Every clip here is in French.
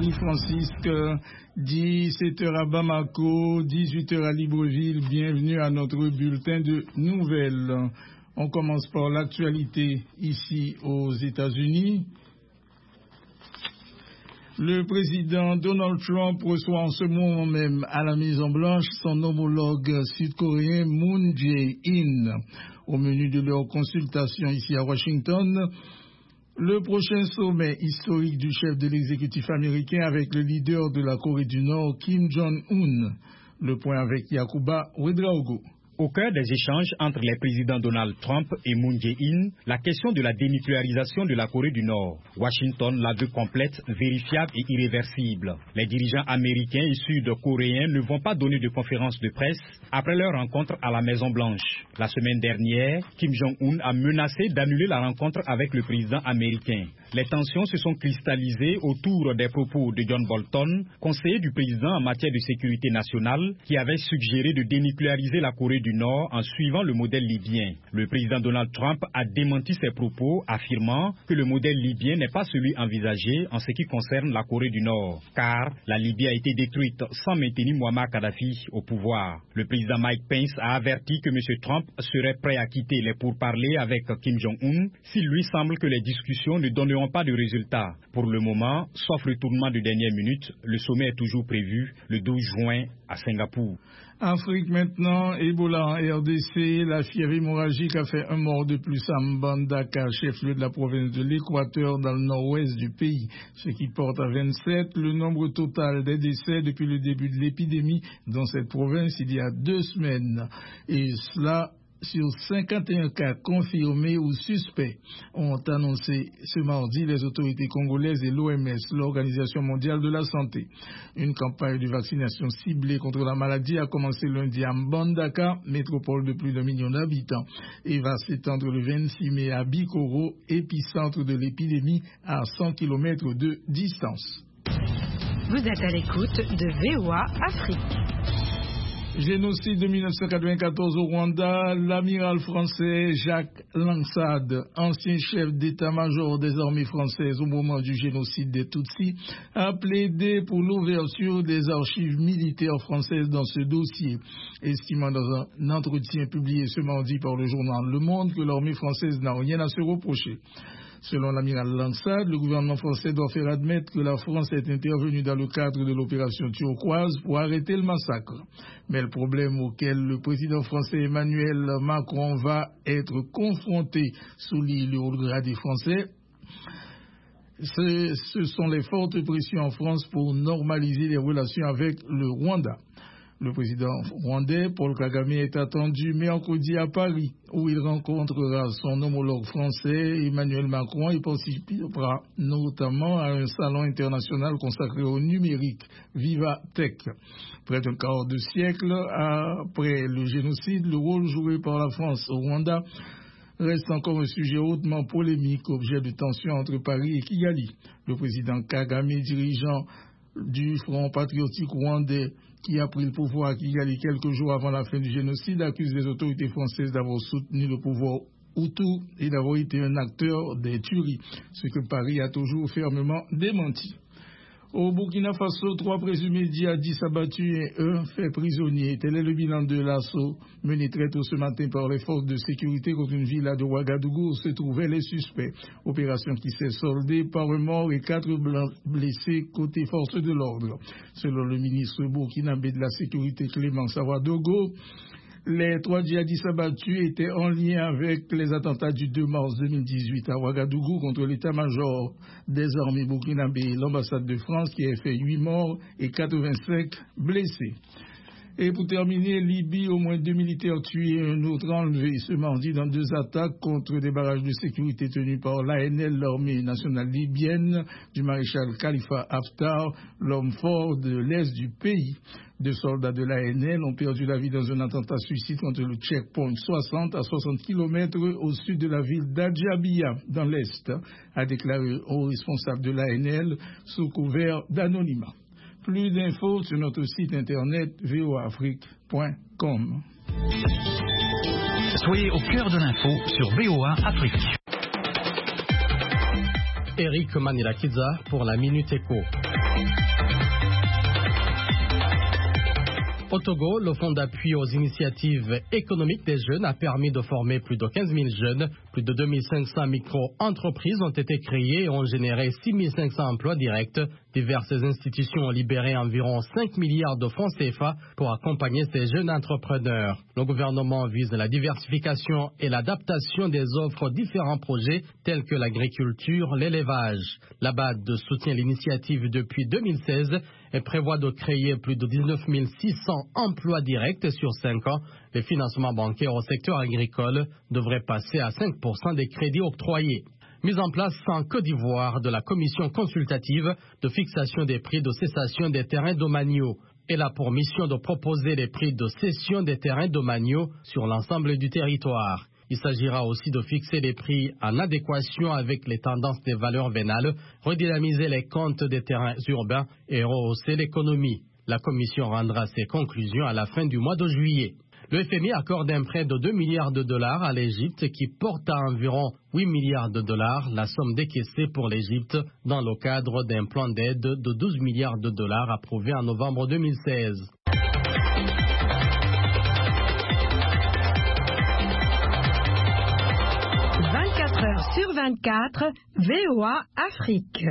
Marie-Francisque, 17h à Bamako, 18h à Libreville. Bienvenue à notre bulletin de nouvelles. On commence par l'actualité ici aux États-Unis. Le président Donald Trump reçoit en ce moment même à la Maison-Blanche son homologue sud-coréen Moon Jae-in. Au menu de leur consultation ici à Washington, le prochain sommet historique du chef de l'exécutif américain avec le leader de la Corée du Nord, Kim Jong-un. Le point avec Yacouba Ouedraogo. Au cœur des échanges entre les présidents Donald Trump et Moon Jae-in, la question de la dénucléarisation de la Corée du Nord. Washington la veut complète, vérifiable et irréversible. Les dirigeants américains et sud-coréens ne vont pas donner de conférence de presse après leur rencontre à la Maison-Blanche. La semaine dernière, Kim Jong-un a menacé d'annuler la rencontre avec le président américain. Les tensions se sont cristallisées autour des propos de John Bolton, conseiller du président en matière de sécurité nationale, qui avait suggéré de dénucléariser la Corée du Nord en suivant le modèle libyen. Le président Donald Trump a démenti ces propos, affirmant que le modèle libyen n'est pas celui envisagé en ce qui concerne la Corée du Nord, car la Libye a été détruite sans maintenir Muammar Kadhafi au pouvoir. Le président Mike Pence a averti que M. Trump serait prêt à quitter les pourparlers avec Kim Jong-un s'il lui semble que les discussions ne donneront pas de résultats. Pour le moment, sauf le tournement de dernière minute, le sommet est toujours prévu le 12 juin à Singapour. Afrique maintenant, Ebola en RDC, la fièvre hémorragique a fait un mort de plus à Mbandaka, chef-lieu de la province de l'Équateur dans le nord-ouest du pays, ce qui porte à 27 le nombre total des décès depuis le début de l'épidémie dans cette province il y a 2 semaines. Et cela sur 51 cas confirmés ou suspects, ont annoncé ce mardi les autorités congolaises et l'OMS, l'Organisation mondiale de la santé. Une campagne de vaccination ciblée contre la maladie a commencé lundi à Mbandaka, métropole de plus d'1 million d'habitants, et va s'étendre le 26 mai à Bikoro, épicentre de l'épidémie à 100 km de distance. Vous êtes à l'écoute de VOA Afrique. Génocide de 1994 au Rwanda, l'amiral français Jacques Lansade, ancien chef d'état-major des armées françaises au moment du génocide des Tutsis, a plaidé pour l'ouverture des archives militaires françaises dans ce dossier, estimant dans un entretien publié ce mardi par le journal Le Monde que l'armée française n'a rien à se reprocher. Selon l'amiral Lansade, le gouvernement français doit faire admettre que la France est intervenue dans le cadre de l'opération turquoise pour arrêter le massacre. Mais le problème auquel le président français Emmanuel Macron va être confronté, souligne le haut-gradé français, ce sont les fortes pressions en France pour normaliser les relations avec le Rwanda. Le président rwandais, Paul Kagame, est attendu mercredi à Paris, où il rencontrera son homologue français, Emmanuel Macron, et participera notamment à un salon international consacré au numérique, Viva Tech. Près d'un quart de siècle après le génocide, le rôle joué par la France au Rwanda reste encore un sujet hautement polémique, objet de tensions entre Paris et Kigali. Le président Kagame, dirigeant du Front patriotique rwandais, qui a pris le pouvoir à Kigali quelques jours avant la fin du génocide, accuse les autorités françaises d'avoir soutenu le pouvoir Hutu et d'avoir été un acteur des tueries, ce que Paris a toujours fermement démenti. Au Burkina Faso, 3 présumés djihadistes abattus et 1 fait prisonnier. Tel est le bilan de l'assaut mené très tôt ce matin par les forces de sécurité contre une villa de Ouagadougou où se trouvaient les suspects. Opération qui s'est soldée par un mort et 4 blessés côté forces de l'ordre. Selon le ministre burkinabé de la Sécurité Clémence Awadogo, les 3 djihadistes abattus étaient en lien avec les attentats du 2 mars 2018 à Ouagadougou contre l'état-major des armées burkinabé et l'ambassade de France qui a fait 8 morts et 85 blessés. Et pour terminer, Libye, au moins 2 militaires tués et un autre enlevé ce mardi dans 2 attaques contre des barrages de sécurité tenus par l'ANL, l'armée nationale libyenne, du maréchal Khalifa Haftar, l'homme fort de l'est du pays. 2 soldats de l'ANL ont perdu la vie dans un attentat suicide contre le checkpoint 60 à 60 km au sud de la ville d'Adjabia, dans l'est, a déclaré au responsable de l'ANL sous couvert d'anonymat. Plus d'infos sur notre site internet voaafrique.com. Soyez au cœur de l'info sur VOA Afrique. Eric Manilakidza pour la Minute Éco. Au Togo, le fonds d'appui aux initiatives économiques des jeunes a permis de former plus de 15 000 jeunes. Plus de 2500 micro-entreprises ont été créées et ont généré 6 500 emplois directs. Diverses institutions ont libéré environ 5 milliards de francs CFA pour accompagner ces jeunes entrepreneurs. Le gouvernement vise la diversification et l'adaptation des offres aux différents projets tels que l'agriculture, l'élevage. La BAD soutient l'initiative depuis 2016 et prévoit de créer plus de 19 600 emplois directs sur 5 ans. Les financements bancaires au secteur agricole devraient passer à 5% des crédits octroyés. Mise en place en Côte d'Ivoire de la commission consultative de fixation des prix de cessation des terrains domaniaux. Elle a pour mission de proposer les prix de cession des terrains domaniaux sur l'ensemble du territoire. Il s'agira aussi de fixer les prix en adéquation avec les tendances des valeurs vénales, redynamiser les comptes des terrains urbains et rehausser l'économie. La commission rendra ses conclusions à la fin du mois de juillet. Le FMI accorde un prêt de 2 milliards de dollars à l'Égypte qui porte à environ 8 milliards de dollars la somme décaissée pour l'Égypte dans le cadre d'un plan d'aide de 12 milliards de dollars approuvé en novembre 2016. Sur 24, VOA Afrique.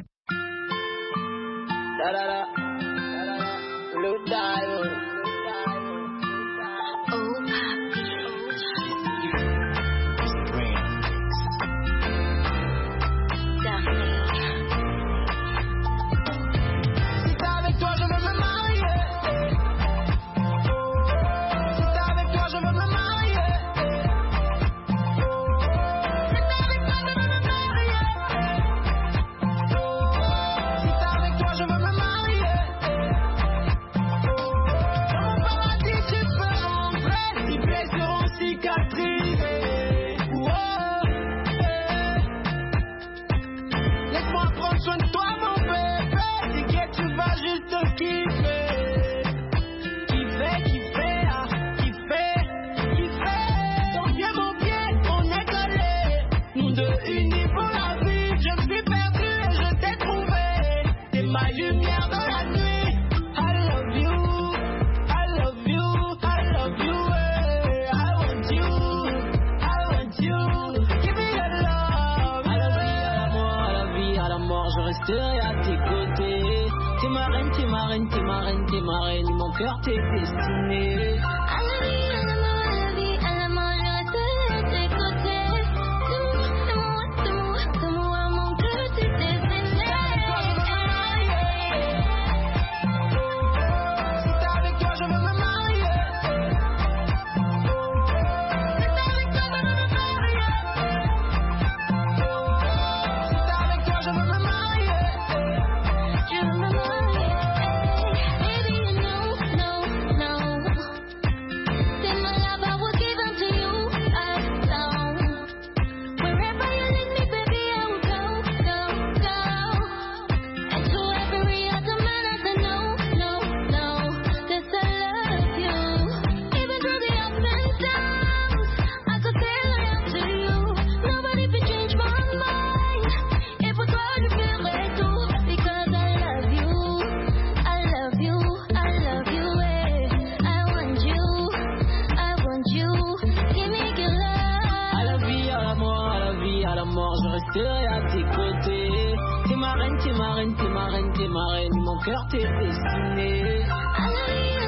T'es ma reine, mon cœur t'est destiné. À la vie, à la mort, je resterai à tes côtés. C'est moi, mon cœur t'est destiné. Si t'es avec toi, je veux me marier. Si t'es avec toi, je veux me marier. Si t'es avec toi, je veux me marier. Je veux me marier. T'es ma reine, mon cœur t'est destiné.